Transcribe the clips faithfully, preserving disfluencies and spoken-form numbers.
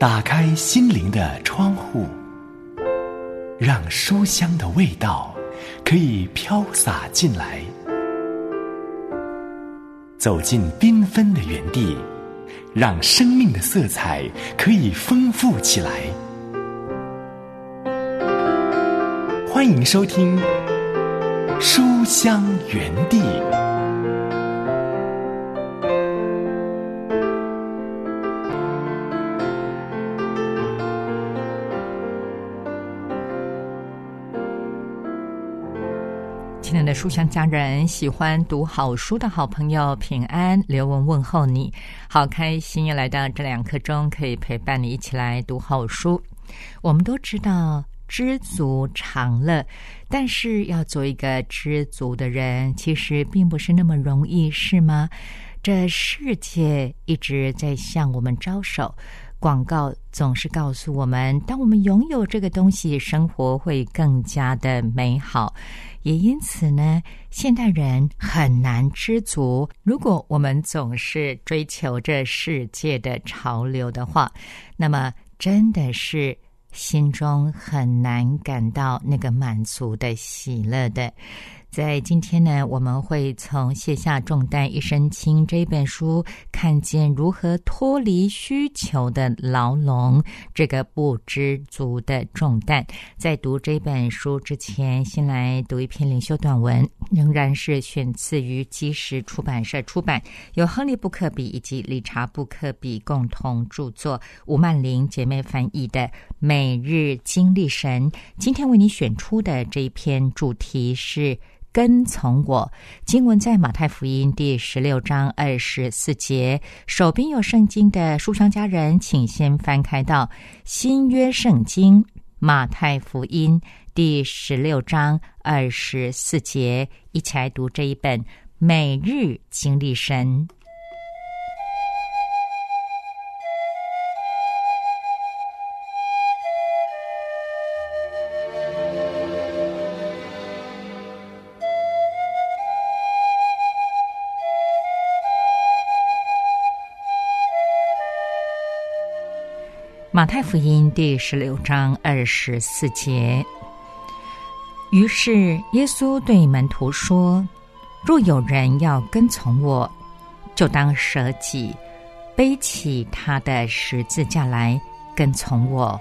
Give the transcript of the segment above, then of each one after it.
打开心灵的窗户，让书香的味道可以飘洒进来。走进缤纷的园地，让生命的色彩可以丰富起来。欢迎收听书香园地。 亲爱的书香家人，喜欢读好书的好朋友平安，刘文问候你，好开心又来到这两刻钟，可以陪伴你一起来读好书。我们都知道知足常乐，但是要做一个知足的人，其实并不是那么容易，是吗？这世界一直在向我们招手，广告总是告诉我们，当我们拥有这个东西，生活会更加的美好。也因此呢，现代人很难知足。如果我们总是追求这世界的潮流的话，那么真的是心中很难感到那个满足的喜乐的。在今天呢，我们会从卸下重担一身轻这本书，看见如何脱离需求的牢笼，这个不知足的重担。在读这本书之前，先来读一篇灵修短文，仍然是选自于基石出版社出版，由亨利·布克比以及理查·布克比共同著作，吴曼玲姐妹翻译的《每日经历神》。今天为你选出的这一篇主题是跟从我，经文在马太福音第十六章二十四节。手边有圣经的书香家人，请先翻开到新约圣经马太福音第十六章二十四节，一起来读这一本每日经历神。马太福音第十六章二十四节。于是耶稣对门徒说，若有人要跟从我，就当舍己，背起他的十字架来跟从我。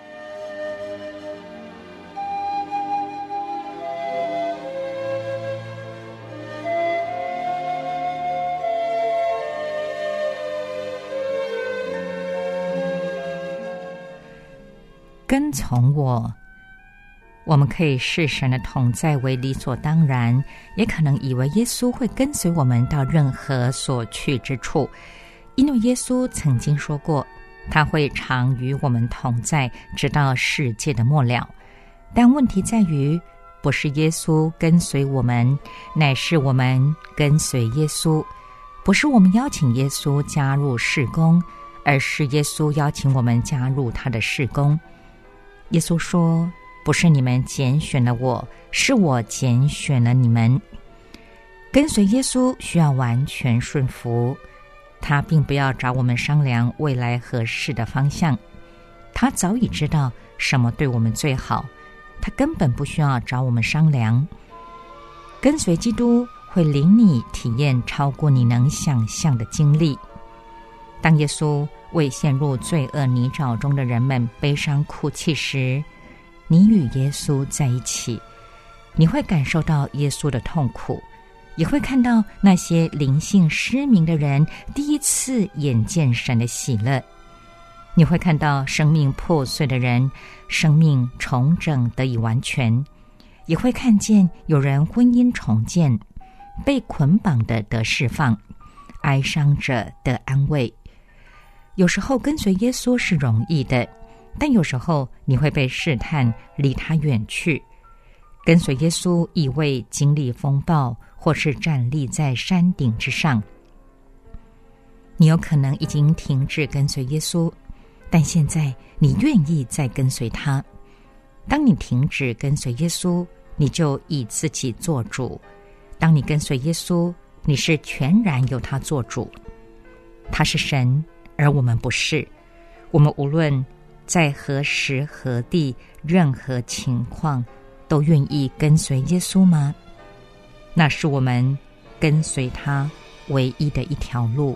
跟从我，我们可以视神的同在为理所当然，也可能以为耶稣会跟随我们到任何所去之处，因为耶稣曾经说过，他会常与我们同在，直到世界的末了。但问题在于，不是耶稣跟随我们，乃是我们跟随耶稣。不是我们邀请耶稣加入事工，而是耶稣邀请我们加入他的事工。耶稣说，不是你们拣选了我，是我拣选了你们。跟随耶稣需要完全顺服，他并不要找我们商量未来合适的方向，他早已知道什么对我们最好，他根本不需要找我们商量。跟随基督会领你体验超过你能想象的经历。当耶稣为陷入罪恶泥沼中的人们悲伤哭泣时，你与耶稣在一起，你会感受到耶稣的痛苦，也会看到那些灵性失明的人第一次眼见神的喜乐。你会看到生命破碎的人生命重整得以完全，也会看见有人婚姻重建，被捆绑的得释放，哀伤者得安慰。有时候跟随耶稣是容易的，但有时候你会被试探，离他远去。跟随耶稣意味经历风暴，或是站立在山顶之上。你有可能已经停止跟随耶稣，但现在你愿意再跟随他。当你停止跟随耶稣，你就以自己做主。当你跟随耶稣，你是全然由他做主。他是神，而我们不是。 我们无论在何时何地任何情况都愿意跟随耶稣吗？那是我们跟随他唯一的一条路。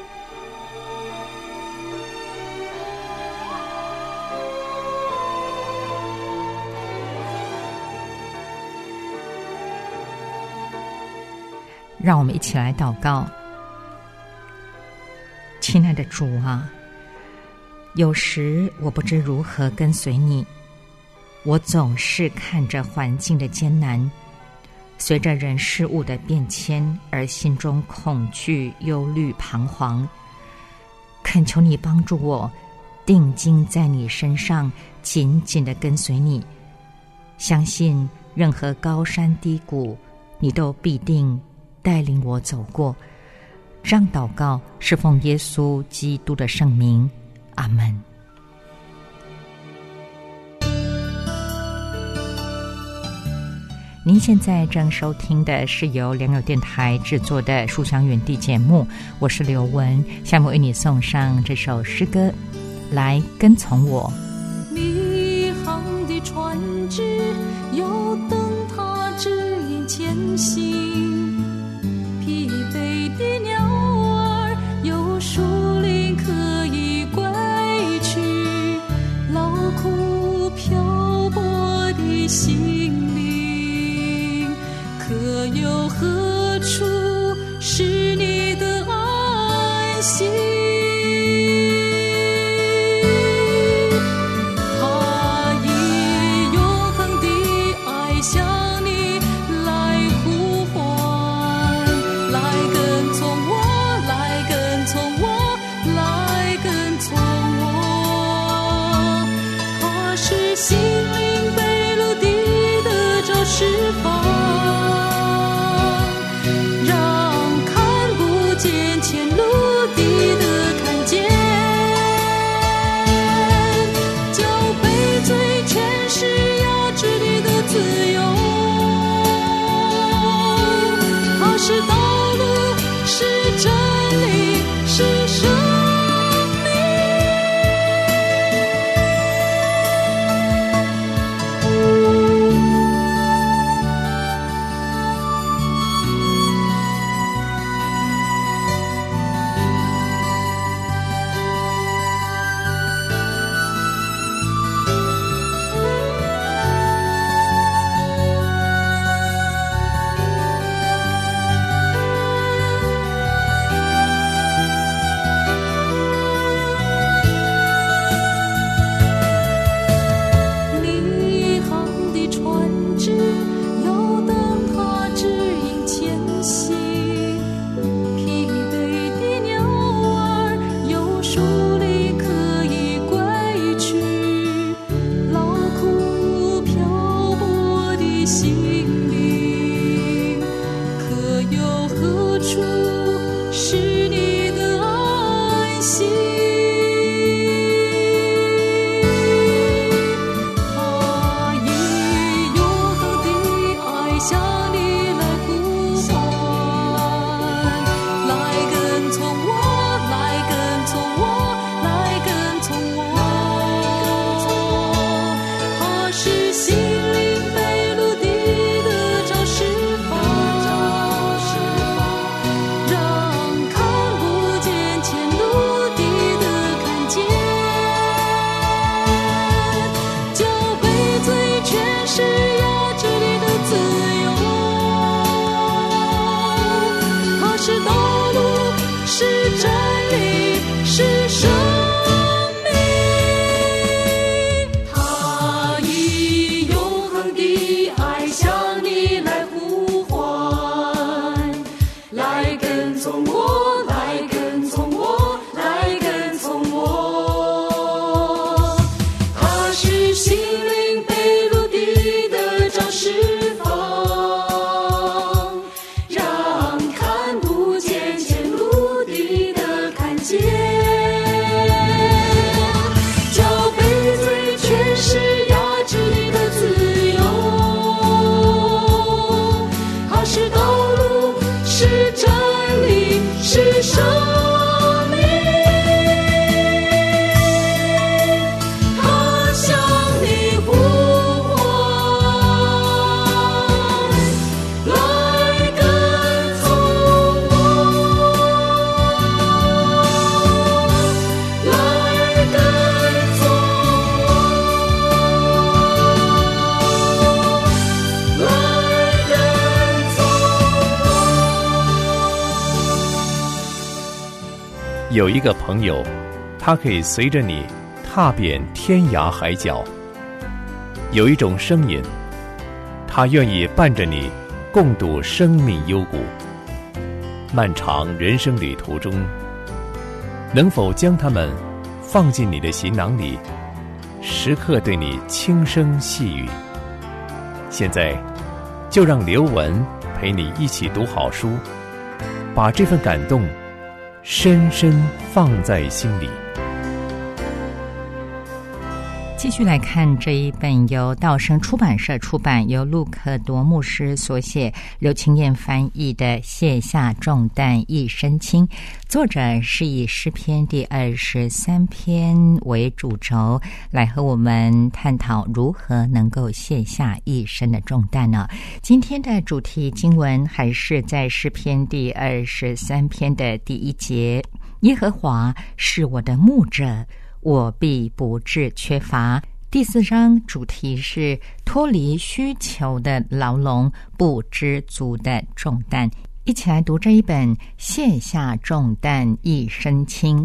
让我们一起来祷告。亲爱的主啊，有时我不知如何跟随你，我总是看着环境的艰难，随着人事物的变迁而心中恐惧、忧虑、彷徨。恳求你帮助我定睛在你身上，紧紧地跟随你，相信任何高山低谷你都必定带领我走过。这样祷告是奉耶稣基督的圣名，阿们。您现在正收听的是由良友电台制作的书香园地节目，我是刘文，下面为你送上这首诗歌，来跟从我。 迷航的船只有灯塔指引前行，疲惫的鸟儿有树林可以归去，劳苦漂泊的心灵，可有何处是你的安息？ 路的有一个朋友，他可以随着你踏遍天涯海角；有一种声音，他愿意伴着你共度生命幽谷。漫长人生旅途中，能否将它们放进你的行囊里，时刻对你轻声细语？现在就让刘文陪你一起读好书，把这份感动深深放在心里。 继续来看这一本由道生出版社出版，由陆可铎牧师所写，刘清燕翻译的《卸下重担一身轻》，作者是以诗篇第二十三篇为主轴，来和我们探讨如何能够卸下一身的重担呢？今天的主题经文还是在诗篇第二十三篇的第一节，耶和华是我的牧者，我必不致缺乏。第四章主题是脱离需求的牢笼，不知足的重担。一起来读这一本《卸下重担一身轻》。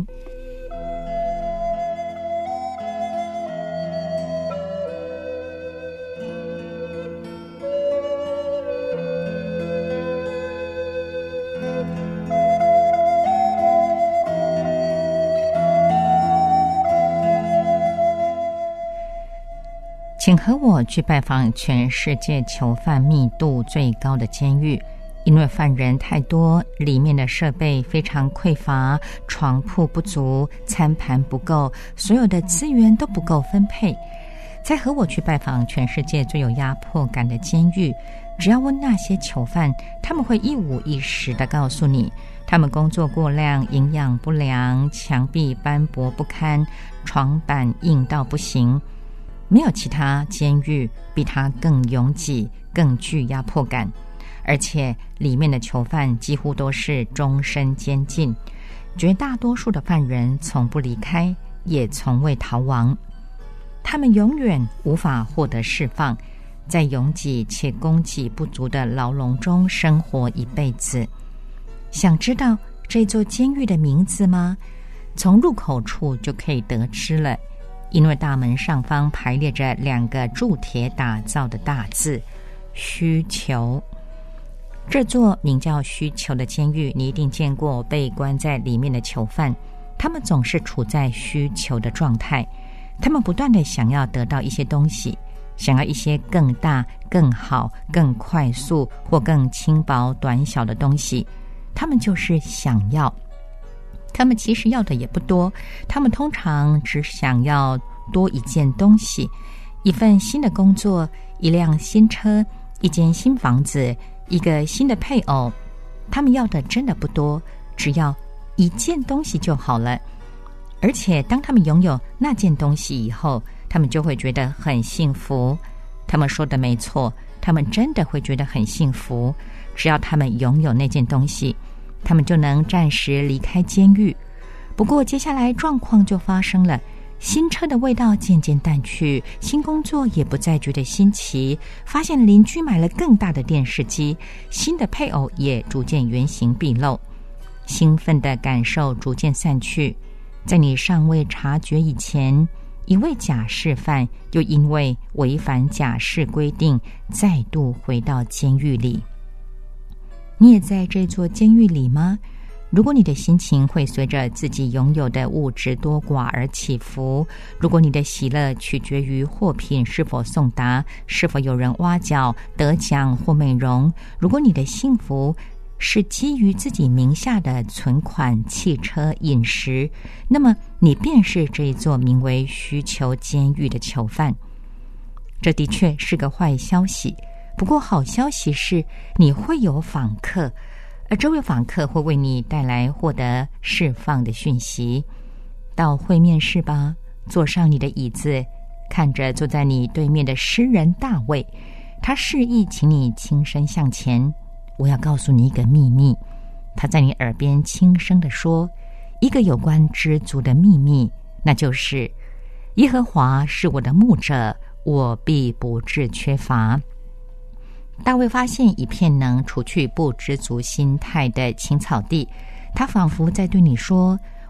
请和我去拜访全世界囚犯密度最高的监狱，因为犯人太多，里面的设备非常匮乏，床铺不足，餐盘不够，所有的资源都不够分配。再和我去拜访全世界最有压迫感的监狱，只要问那些囚犯，他们会一五一十地告诉你，他们工作过量，营养不良，墙壁斑驳不堪，床板硬到不行。没有其他监狱比它更拥挤，更具压迫感，而且里面的囚犯几乎都是终身监禁，绝大多数的犯人从不离开，也从未逃亡。他们永远无法获得释放，在拥挤且供给不足的牢笼中生活一辈子。想知道这座监狱的名字吗？从入口处就可以得知了，因为大门上方排列着两个铸铁打造的大字需求。这座名叫需求的监狱，你一定见过被关在里面的囚犯，他们总是处在需求的状态，他们不断地想要得到一些东西，想要一些更大、更好、更快速或更轻薄短小的东西，他们就是想要。他们其实要的也不多，他们通常只想要多一件东西，一份新的工作，一辆新车，一间新房子，一个新的配偶。他们要的真的不多，只要一件东西就好了。而且当他们拥有那件东西以后，他们就会觉得很幸福。他们说的没错，他们真的会觉得很幸福。只要他们拥有那件东西，他们就能暂时离开监狱。不过接下来状况就发生了，新车的味道渐渐淡去，新工作也不再觉得新奇，发现邻居买了更大的电视机，新的配偶也逐渐原形毕露，兴奋的感受逐渐散去。在你尚未察觉以前，一位假释犯又因为违反假释规定再度回到监狱里。你也在这座监狱里吗？如果你的心情会随着自己拥有的物质多寡而起伏，如果你的喜乐取决于货品是否送达，是否有人挖角、得奖或美容，如果你的幸福是基于自己名下的存款、汽车、饮食，那么你便是这座名为需求监狱的囚犯。这的确是个坏消息，不过好消息是你会有访客，而这位访客会为你带来获得释放的讯息。到会面室吧，坐上你的椅子，看着坐在你对面的诗人大卫，他示意请你轻声向前。我要告诉你一个秘密，他在你耳边轻声地说，一个有关知足的秘密，那就是耶和华是我的牧者，我必不致缺乏。大卫发现一片能除去不知足心态的青草地，他仿佛在对你说，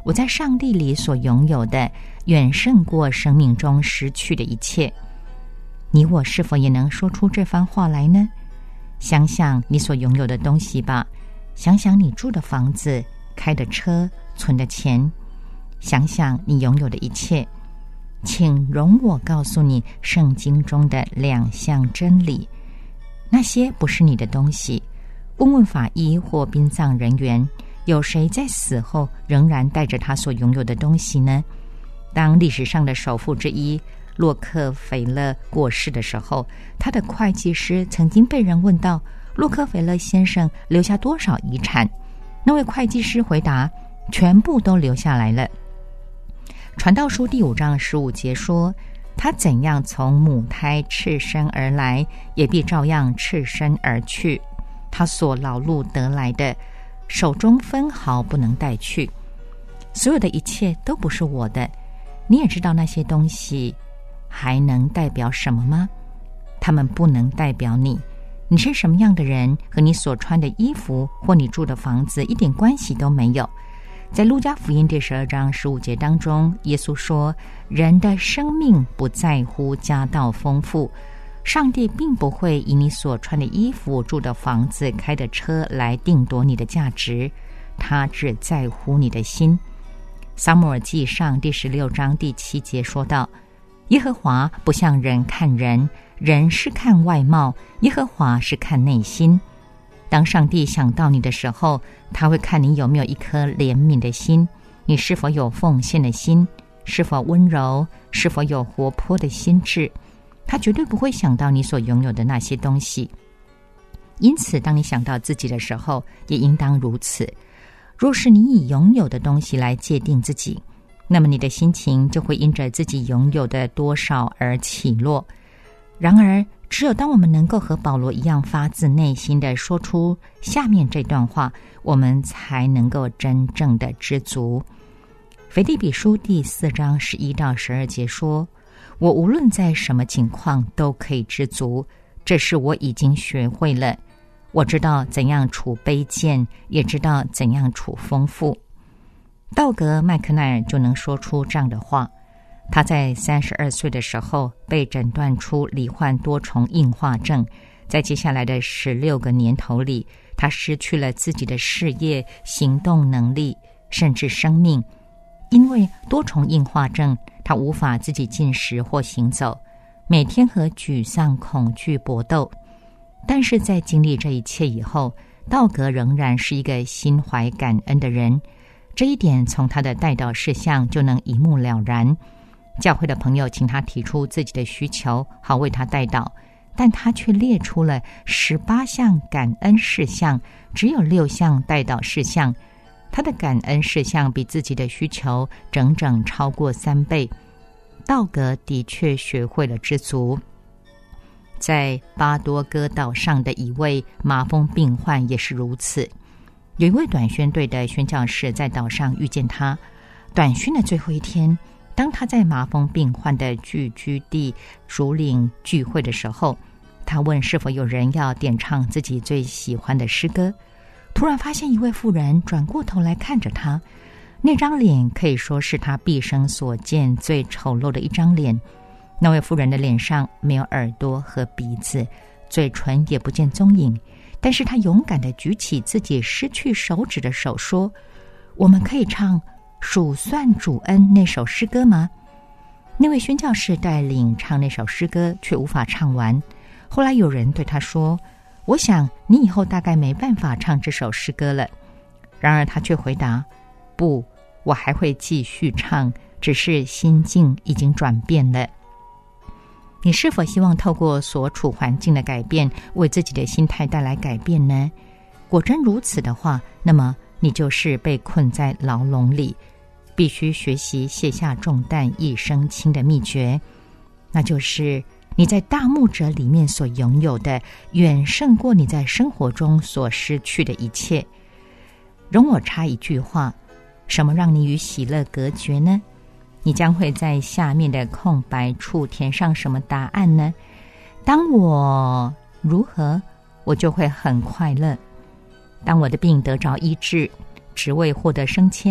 我在上帝里所拥有的远胜过生命中失去的一切。你我是否也能说出这番话来呢？想想你所拥有的东西吧，想想你住的房子、开的车、存的钱，想想你拥有的一切。请容我告诉你圣经中的两项真理。那些不是你的东西。问问法医或殡葬人员，有谁在死后仍然带着他所拥有的东西呢？当历史上的首富之一洛克菲勒过世的时候，他的会计师曾经被人问到洛克菲勒先生留下多少遗产。那位会计师回答，全部都留下来了。传道书第五章十五节说，他怎样从母胎赤身而来，也必照样赤身而去。他所劳碌得来的，手中分毫不能带去。所有的一切都不是我的。你也知道那些东西还能代表什么吗？他们不能代表你。你是什么样的人，和你所穿的衣服或你住的房子一点关系都没有。在路加福音第十二章十五节当中，耶稣说，人的生命不在乎家道丰富。上帝并不会以你所穿的衣服、住的房子、开的车来定夺你的价值，他只在乎你的心。撒母耳记上第十六章第七节说道，耶和华不像人看人，人是看外貌，耶和华是看内心。当上帝想到你的时候，他会看你有没有一颗怜悯的心，你是否有奉献的心，是否温柔，是否有活泼的心智。他绝对不会想到你所拥有的那些东西。因此当你想到自己的时候，也应当如此。若是你以拥有的东西来界定自己，那么你的心情就会因着自己拥有的多少而起落。然而只有当我们能够和保罗一样发自内心地说出下面这段话，我们才能够真正的知足。腓立比书第四章十一到十二节说，我无论在什么情况都可以知足，这是我已经学会了。我知道怎样处卑贱，也知道怎样处丰富。道格麦克奈尔就能说出这样的话。他在三十二岁的时候被诊断出罹患多重硬化症，在接下来的十六个年头里，他失去了自己的事业、行动能力，甚至生命。因为多重硬化症，他无法自己进食或行走，每天和沮丧、恐惧搏斗。但是在经历这一切以后，道格仍然是一个心怀感恩的人。这一点从他的代祷事项就能一目了然。教会的朋友请他提出自己的需求，好为他代祷，但他却列出了十八项感恩事项，只有六项代祷事项。他的感恩事项比自己的需求整整超过三倍。道格的确学会了知足。在巴多哥岛上的一位麻风病患也是如此。有一位短宣队的宣教士在岛上遇见他。短宣的最后一天，当他在麻风病患的聚居地主领聚会的时候，他问是否有人要点唱自己最喜欢的诗歌。突然发现一位妇人转过头来看着他，那张脸可以说是他毕生所见最丑陋的一张脸。那位妇人的脸上没有耳朵和鼻子，嘴唇也不见踪影，但是她勇敢地举起自己失去手指的手说，我们可以唱数算主恩那首诗歌吗？那位宣教士带领唱那首诗歌，却无法唱完。后来有人对他说，我想你以后大概没办法唱这首诗歌了。然而他却回答，不，我还会继续唱，只是心境已经转变了。你是否希望透过所处环境的改变，为自己的心态带来改变呢？果真如此的话，那么你就是被困在牢笼里，必须学习卸下重担一身轻的秘诀，那就是你在大牧者里面所拥有的，远胜过你在生活中所失去的一切。容我插一句话，什么让你与喜乐隔绝呢？你将会在下面的空白处填上什么答案呢？当我如何，我就会很快乐。当我的病得着医治，职位获得升迁，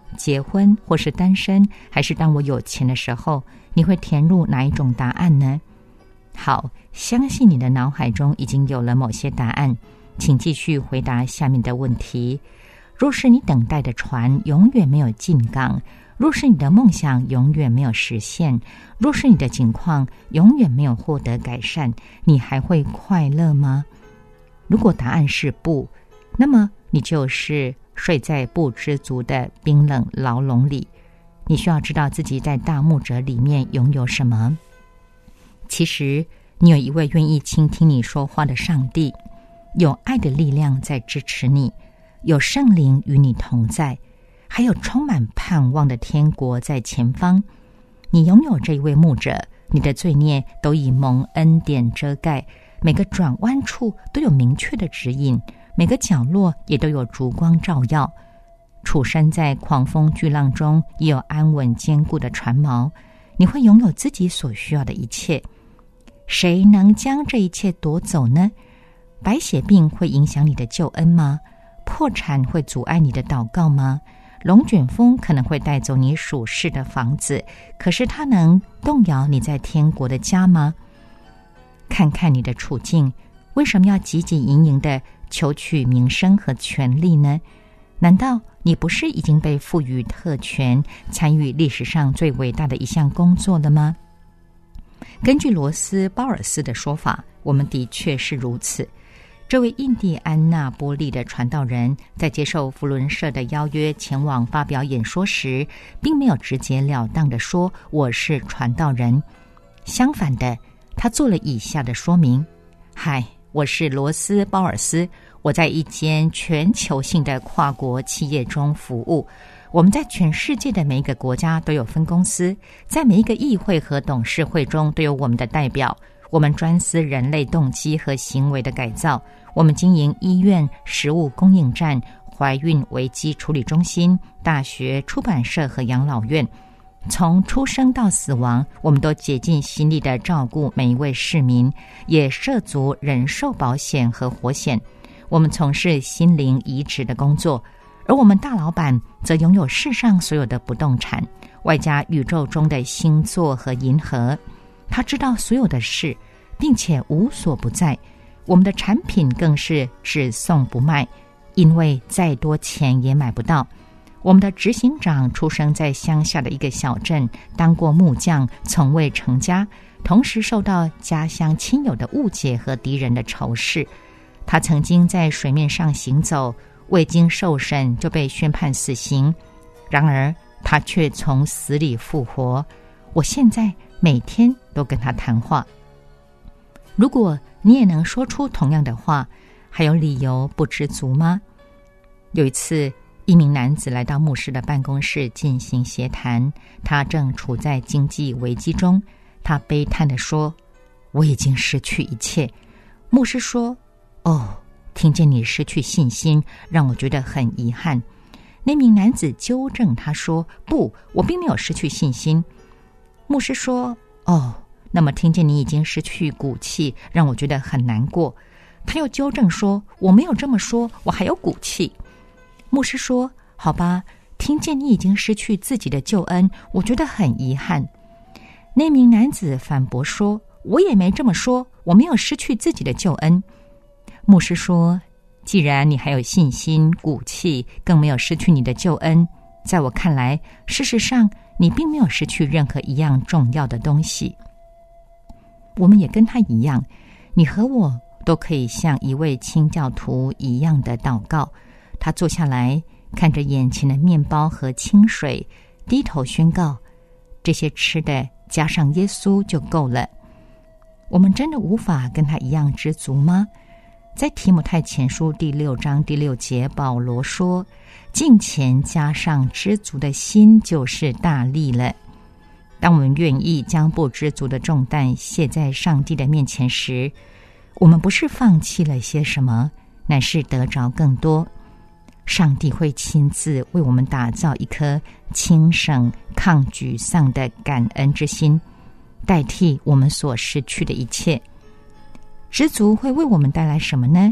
结婚，或是单身，还是当我有钱的时候，你会填入哪一种答案呢？好，相信你的脑海中已经有了某些答案，请继续回答下面的问题。若是你等待的船永远没有进港，若是你的梦想永远没有实现，若是你的境况永远没有获得改善，你还会快乐吗？如果答案是不，那么你就是睡在不知足的冰冷牢笼里。你需要知道自己在大牧者里面拥有什么。其实你有一位愿意倾听你说话的上帝，有爱的力量在支持你，有圣灵与你同在，还有充满盼望的天国在前方。你拥有这一位牧者，你的罪孽都以蒙恩典遮盖，每个转弯处都有明确的指引，每个角落也都有烛光照耀。处身在狂风巨浪中，也有安稳坚固的船锚。你会拥有自己所需要的一切。谁能将这一切夺走呢？白血病会影响你的救恩吗？破产会阻碍你的祷告吗？龙卷风可能会带走你属世的房子，可是它能动摇你在天国的家吗？看看你的处境，为什么要汲汲营营地求取名声和权力呢？难道你不是已经被赋予特权，参与历史上最伟大的一项工作了吗？根据罗斯鲍尔斯的说法，我们的确是如此。这位印第安纳波利的传道人在接受福伦社的邀约前往发表演说时，并没有直截了当地说我是传道人。相反的，他做了以下的说明：嗨，我是罗斯鲍尔斯，我在一间全球性的跨国企业中服务。我们在全世界的每一个国家都有分公司，在每一个议会和董事会中都有我们的代表。我们专司人类动机和行为的改造，我们经营医院、食物供应站、怀孕危机处理中心、大学、出版社和养老院。从出生到死亡，我们都竭尽心力地照顾每一位市民，也涉足人寿保险和活险。我们从事心灵移植的工作，而我们大老板则拥有世上所有的不动产，外加宇宙中的星座和银河。他知道所有的事，并且无所不在。我们的产品更是只送不卖，因为再多钱也买不到。我们的执行长出生在乡下的一个小镇，当过木匠，从未成家，同时受到家乡亲友的误解和敌人的仇视。他曾经在水面上行走，未经受审就被宣判死刑，然而他却从死里复活。我现在每天都跟他谈话。如果你也能说出同样的话，还有理由不知足吗？有一次，一名男子来到牧师的办公室进行协谈，他正处在经济危机中。他悲叹地说：我已经失去一切。牧师说：哦，听见你失去信心，让我觉得很遗憾。那名男子纠正他说：不，我并没有失去信心。牧师说：哦，那么听见你已经失去骨气，让我觉得很难过。他又纠正说：我没有这么说，我还有骨气。牧师说：好吧，听见你已经失去自己的救恩，我觉得很遗憾。那名男子反驳说：我也没这么说，我没有失去自己的救恩。牧师说：既然你还有信心、骨气，更没有失去你的救恩，在我看来，事实上你并没有失去任何一样重要的东西。我们也跟他一样，你和我都可以像一位清教徒一样的祷告。他坐下来，看着眼前的面包和清水，低头宣告：这些吃的加上耶稣就够了。我们真的无法跟他一样知足吗？在提摩太前书第六章第六节，保罗说：敬虔加上知足的心，就是大利了。当我们愿意将不知足的重担卸在上帝的面前时，我们不是放弃了些什么，乃是得着更多。上帝会亲自为我们打造一颗轻省、抗沮丧的感恩之心，代替我们所失去的一切。知足会为我们带来什么呢？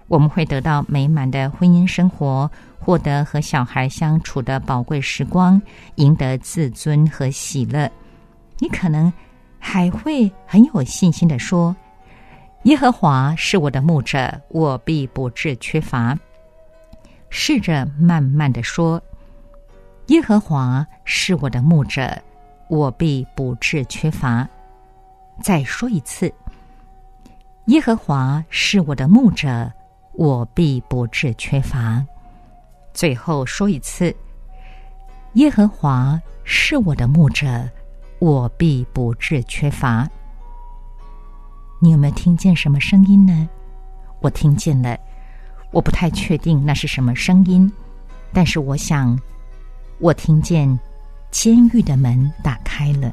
我们会得到美满的婚姻生活，获得和小孩相处的宝贵时光，赢得自尊和喜乐。你可能还会很有信心地说，耶和华是我的牧者，我必不致缺乏。试着慢慢地说，耶和华是我的牧者，我必不致缺乏。再说一次，耶和华是我的牧者，我必不致缺乏。最后说一次，耶和华是我的牧者，我必不致缺乏。你有没有听见什么声音呢？我听见了，我不太确定那是什么声音，但是我想，我听见监狱的门打开了。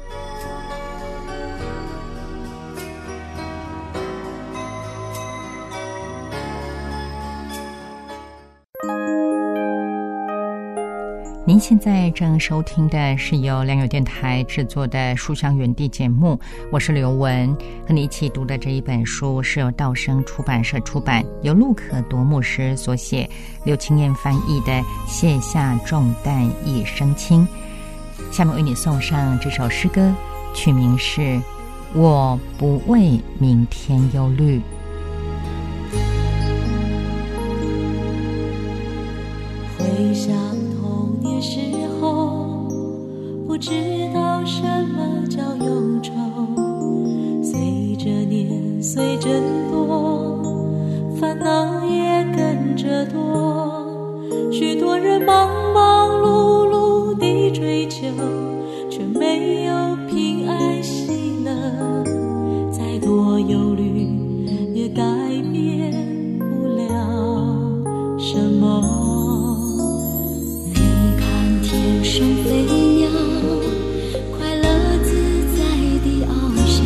您现在正收听的是由良友电台制作的书香园地节目，我是刘文，和你一起读的这一本书是由道生出版社出版，由陆可铎牧师所写，刘清燕翻译的《卸下重担一身轻》。下面为你送上这首诗歌，曲名是《我不为明天忧虑》。 回想童年时候，不知道什么叫忧愁，随着年岁增多，烦恼也跟着多，许多人忙忙碌碌地追求，却没有平安喜乐，再多忧虑也改变不了什么。天上飞鸟，快乐自在地翱翔，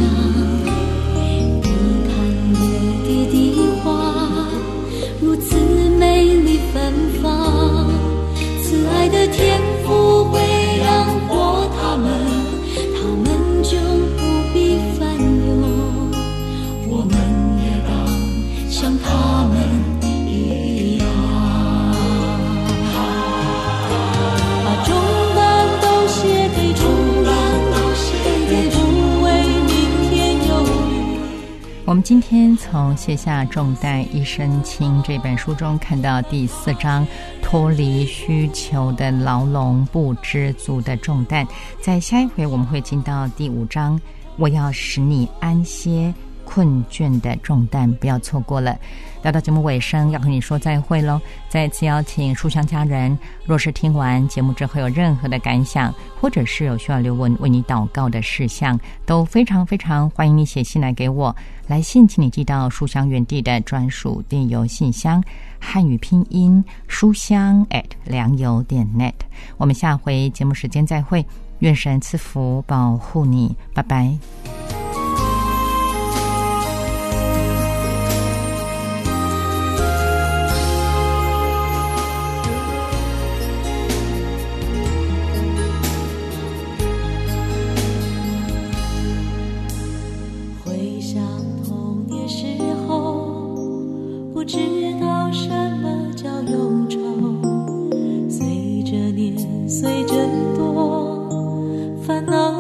你看野地的花，如此美丽芬芳，慈爱的天父会养活他们，他们就不必烦忧，我们也当像他们一样，把重担都卸给主，更给主为明天忧虑。 我们今天从《卸下重担一身轻》这本书中看到第四章，脱离需求的牢笼，不知足的重担。在下一回我们会进到第五章，我要使你安歇困倦的重担，不要错过了。来到节目尾声，要和你说再会咯。再次邀请书香家人，若是听完节目之后有任何的感想，或者是有需要刘文为你祷告的事项，都非常非常欢迎你写信来给我。来信请你寄到书香园地的专属电邮信箱，汉语拼音书香 at 良友点 net。 我们下回节目时间再会，愿神赐福保护你，拜拜。 回想童年时候，不知道什么叫忧愁，随着年岁增多，烦恼